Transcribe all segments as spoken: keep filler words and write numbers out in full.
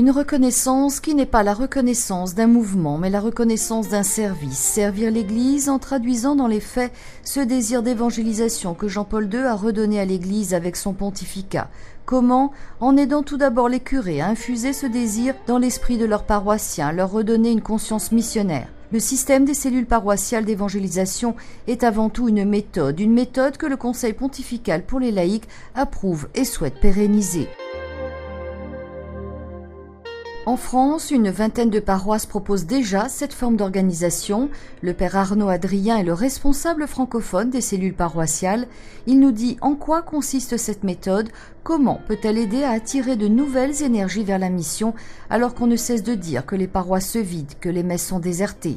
Une reconnaissance qui n'est pas la reconnaissance d'un mouvement, mais la reconnaissance d'un service. Servir l'Église en traduisant dans les faits ce désir d'évangélisation que Jean-Paul deux a redonné à l'Église avec son pontificat. Comment? En aidant tout d'abord les curés à infuser ce désir dans l'esprit de leurs paroissiens, leur redonner une conscience missionnaire. Le système des cellules paroissiales d'évangélisation est avant tout une méthode, une méthode que le Conseil pontifical pour les laïcs approuve et souhaite pérenniser. En France, une vingtaine de paroisses proposent déjà cette forme d'organisation. Le père Arnaud Adrien est le responsable francophone des cellules paroissiales. Il nous dit en quoi consiste cette méthode, comment peut-elle aider à attirer de nouvelles énergies vers la mission, alors qu'on ne cesse de dire que les paroisses se vident, que les messes sont désertées.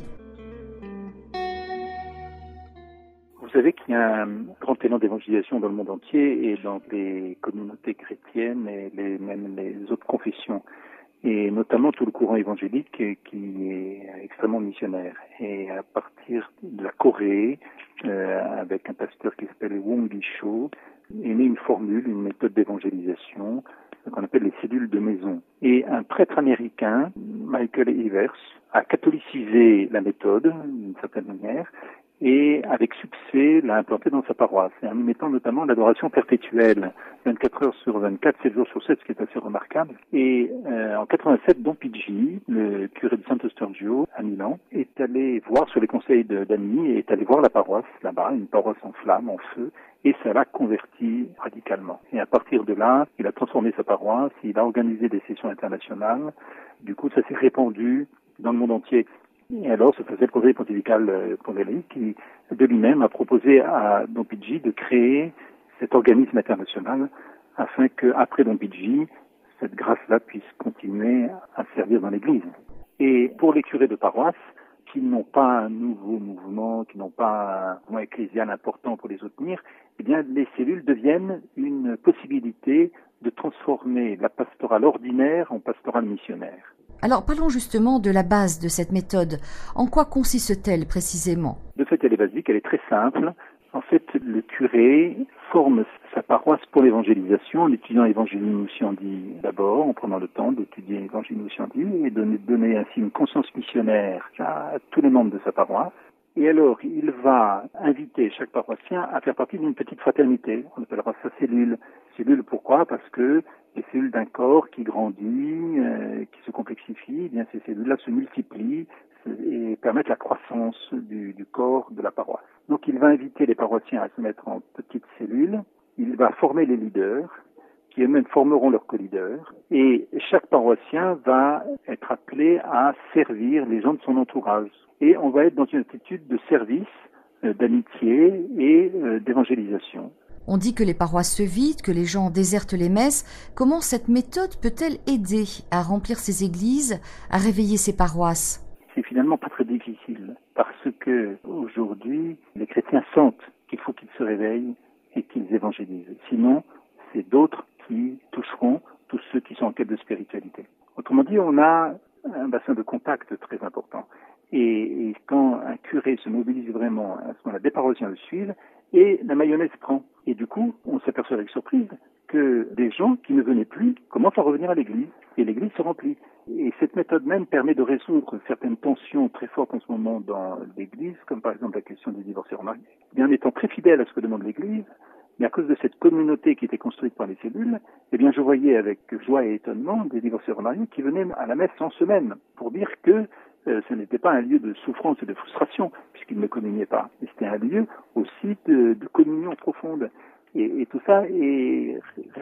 Vous savez qu'il y a un grand élan d'évangélisation dans le monde entier et dans les communautés chrétiennes et les, même les autres confessions. Et notamment tout le courant évangélique qui est extrêmement missionnaire. Et à partir de la Corée, euh, avec un pasteur qui s'appelle Wong Gi-cho, est née une formule, une méthode d'évangélisation qu'on appelle les cellules de maison. Et un prêtre américain, Michael Evers, a catholicisé la méthode d'une certaine manière et avec succès l'a implantée dans sa paroisse, et en y mettant notamment l'adoration perpétuelle, vingt-quatre heures sur vingt-quatre, sept jours sur sept, ce qui est assez remarquable. Et euh, en quatre-vingt-sept, Don Pidgey, le curé de Sant'Eustachio à Milan, est allé voir, sur les conseils d'amis, est allé voir la paroisse là-bas, une paroisse en flammes, en feu, et ça l'a converti radicalement. Et à partir de là, il a transformé sa paroisse, il a organisé des sessions internationales, du coup ça s'est répandu dans le monde entier. Et alors, ça faisait le Conseil pontifical pour les laïcs qui, de lui-même, a proposé à Don Pidgey de créer cet organisme international afin qu'après Don Pidgey, cette grâce-là puisse continuer à servir dans l'Église. Et pour les curés de paroisse, qui n'ont pas un nouveau mouvement, qui n'ont pas un mouvement ecclésial important pour les soutenir, eh bien, les cellules deviennent une possibilité de transformer la pastorale ordinaire en pastorale missionnaire. Alors parlons justement de la base de cette méthode. En quoi consiste-t-elle précisément? De fait, elle est basique, elle est très simple. En fait, le curé forme sa paroisse pour l'évangélisation en étudiant Evangelii Nuntiandi d'abord, en prenant le temps d'étudier Evangelii Nuntiandi et de donner ainsi une conscience missionnaire à tous les membres de sa paroisse. Et alors, il va inviter chaque paroissien à faire partie d'une petite fraternité. On appellera ça cellule. Cellule, pourquoi? Parce que les cellules d'un corps qui grandit, euh, qui se complexifie, eh bien ces cellules-là se multiplient et permettent la croissance du, du corps de la paroisse. Donc, il va inviter les paroissiens à se mettre en petites cellules. Il va former les leaders, qui eux-mêmes formeront leurs co-leaders. Et chaque paroissien va être appelé à servir les gens de son entourage. Et on va être dans une attitude de service, euh, d'amitié et euh, d'évangélisation. On dit que les paroisses se vident, que les gens désertent les messes. Comment cette méthode peut-elle aider à remplir ces églises, à réveiller ces paroisses? C'est finalement pas très difficile, parce que aujourd'hui, les chrétiens sentent qu'il faut qu'ils se réveillent et qu'ils évangélisent. Sinon, c'est d'autres qui toucheront tous ceux qui sont en quête de spiritualité. Autrement dit, on a un bassin de contact très important. Et, et quand un curé se mobilise vraiment, à ce moment-là, des paroissiens le suivent, et la mayonnaise prend. Et du coup, on s'aperçoit avec surprise que des gens qui ne venaient plus commencent à revenir à l'église, et l'église se remplit. Et cette méthode même permet de résoudre certaines tensions très fortes en ce moment dans l'église, comme par exemple la question des divorcés remariés. Et en étant très fidèle à ce que demande l'église, mais à cause de cette communauté qui était construite par les cellules, eh bien, je voyais avec joie et étonnement des divorcés remariés qui venaient à la messe en semaine pour dire que euh, ce n'était pas un lieu de souffrance et de frustration, puisqu'ils ne communiaient pas. Mais c'était un lieu aussi de, de communion profonde. Et, et tout ça est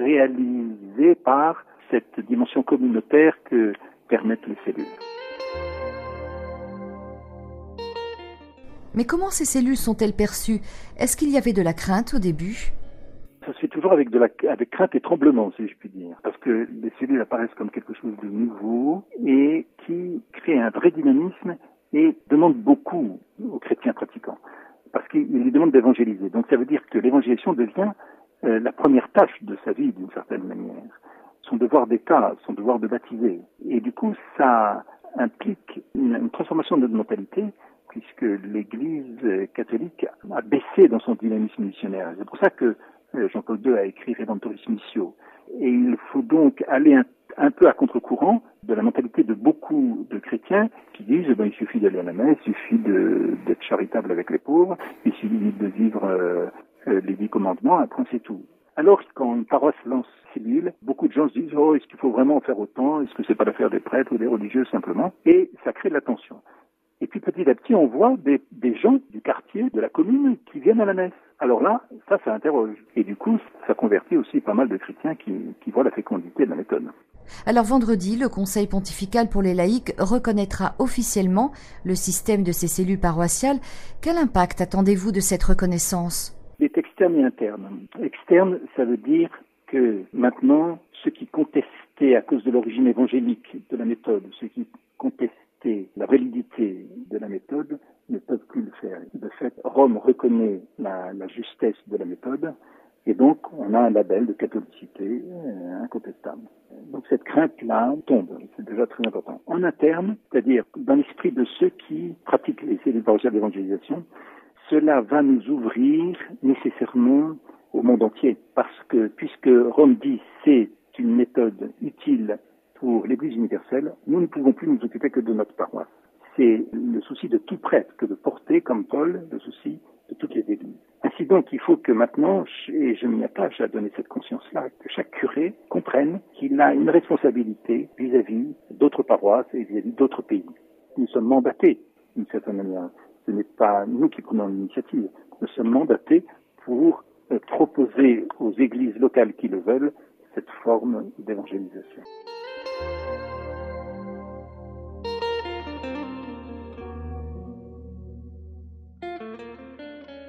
réalisé par cette dimension communautaire que permettent les cellules. Mais comment ces cellules sont-elles perçues? Est-ce qu'il y avait de la crainte au début? Ça se fait toujours avec de la, avec crainte et tremblement, si je puis dire. Parce que les cellules apparaissent comme quelque chose de nouveau et qui crée un vrai dynamisme et demande beaucoup aux chrétiens pratiquants. Parce qu'ils lui demandent d'évangéliser. Donc ça veut dire que l'évangélisation devient euh, la première tâche de sa vie, d'une certaine manière. Son devoir d'État, son devoir de baptiser. Et du coup, ça implique une, une transformation de notre mentalité, puisque l'Église catholique a baissé dans son dynamisme missionnaire. C'est pour ça que Jean-Paul deux a écrit Redemptoris Missio. Et il faut donc aller un un peu à contre-courant de la mentalité de beaucoup de chrétiens qui disent eh ben, il suffit d'aller à la messe, il suffit de, d'être charitable avec les pauvres, il suffit de vivre euh, euh, les dix commandements, après c'est tout. Alors, quand une paroisse lance cellule, beaucoup de gens se disent « Oh, est-ce qu'il faut vraiment en faire autant? Est-ce que c'est pas l'affaire des prêtres ou des religieux simplement ?» Et ça crée de la tension. Et puis petit à petit, on voit des, des gens du quartier, de la commune, qui viennent à la messe. Alors là, ça, ça interroge. Et du coup, ça convertit aussi pas mal de chrétiens qui, qui voient la fécondité de la méthode. Alors vendredi, le Conseil pontifical pour les laïcs reconnaîtra officiellement le système de ces cellules paroissiales. Quel impact attendez-vous de cette reconnaissance ? Il est externe et interne. Externe, ça veut dire que maintenant, ceux qui contestaient à cause de l'origine évangélique de la méthode, ceux qui contestaient la validité de la méthode, ne peuvent plus le faire. De fait, Rome reconnaît la, la justesse de la méthode et donc on a un label de catholicité euh, incontestable. Donc cette crainte-là tombe, c'est déjà très important. En interne, c'est-à-dire dans l'esprit de ceux qui pratiquent les cellules paroissiales d'évangélisation, cela va nous ouvrir nécessairement au monde entier parce que puisque Rome dit c'est une méthode utile pour l'Église universelle, nous ne pouvons plus nous occuper que de notre paroisse. C'est le souci de tout prêtre que de porter, comme Paul, le souci de toutes les églises. Ainsi donc, il faut que maintenant, et je m'y attache à donner cette conscience-là, que chaque curé comprenne qu'il a une responsabilité vis-à-vis d'autres paroisses et vis-à-vis d'autres pays. Nous sommes mandatés, d'une certaine manière. Ce n'est pas nous qui prenons l'initiative. Nous sommes mandatés pour proposer aux églises locales qui le veulent cette forme d'évangélisation.